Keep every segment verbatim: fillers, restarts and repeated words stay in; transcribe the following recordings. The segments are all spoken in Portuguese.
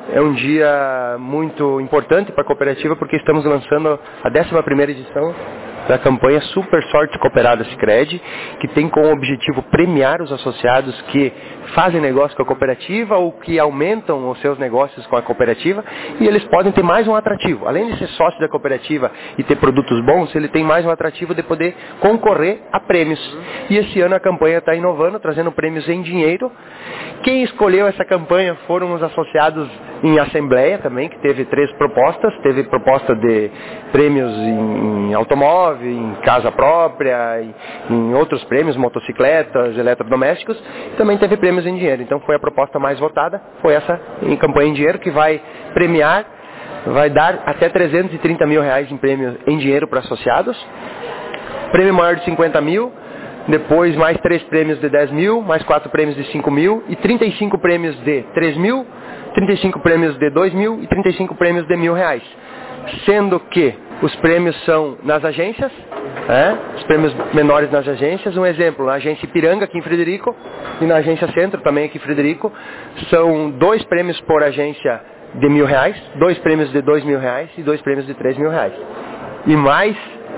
é um dia muito importante para a cooperativa porque estamos lançando a décima primeira edição da campanha Super Sorte Cooperada Sicredi, que tem como objetivo premiar os associados que fazem negócio com a cooperativa ou que aumentam os seus negócios com a cooperativa, e eles podem ter mais um atrativo. Além de ser sócio da cooperativa e ter produtos bons, ele tem mais um atrativo de poder concorrer a prêmios. E esse ano a campanha está inovando, trazendo prêmios em dinheiro. Quem escolheu essa campanha foram os associados em assembleia também, que teve três propostas. Teve proposta de prêmios em, em automóvel, em casa própria, em, em outros prêmios, motocicletas, eletrodomésticos. Também teve prêmios em dinheiro. Então foi a proposta mais votada, foi essa em campanha em dinheiro, que vai premiar, vai dar até trezentos e trinta mil reais em prêmio em dinheiro para associados. Prêmio maior de cinquenta mil. Depois mais três prêmios de dez mil, mais quatro prêmios de cinco mil e trinta e cinco prêmios de três mil, trinta e cinco prêmios de dois mil e trinta e cinco prêmios de mil reais. Sendo que os prêmios são nas agências, né? Os prêmios menores nas agências. Um exemplo, na agência Ipiranga, aqui em Frederico, e na agência Centro, também aqui em Frederico, são dois prêmios por agência de mil reais, dois prêmios de dois mil reais e dois prêmios de três mil reais. E mais,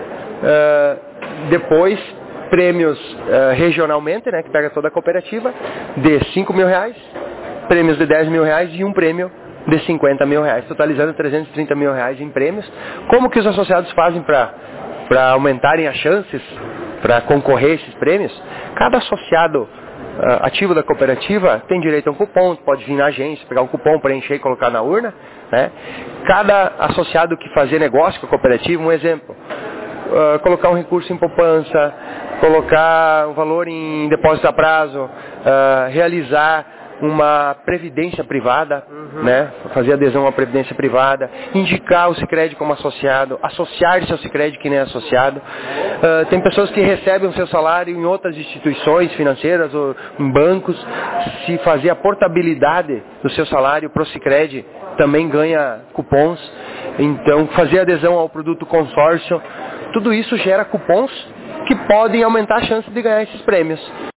uh, depois... prêmios uh, regionalmente, né, que pega toda a cooperativa, de cinco mil reais, prêmios de dez mil reais e um prêmio de cinquenta mil reais, totalizando trezentos e trinta mil reais em prêmios. Como que os associados fazem para aumentarem as chances para concorrer a esses prêmios? Cada associado uh, ativo da cooperativa tem direito a um cupom, pode vir na agência, pegar um cupom, preencher e colocar na urna, né? Cada associado que fazer negócio com a cooperativa, um exemplo, Uh, colocar um recurso em poupança, colocar um valor em depósito a prazo, uh, realizar uma previdência privada, uhum. né? Fazer adesão à previdência privada, indicar o Sicredi como associado, associar-se ao Sicredi que nem é associado. Uh, tem pessoas que recebem o seu salário em outras instituições financeiras ou em bancos. Se fazer a portabilidade do seu salário para o Sicredi, também ganha cupons. Então, fazer adesão ao produto consórcio, tudo isso gera cupons que podem aumentar a chance de ganhar esses prêmios.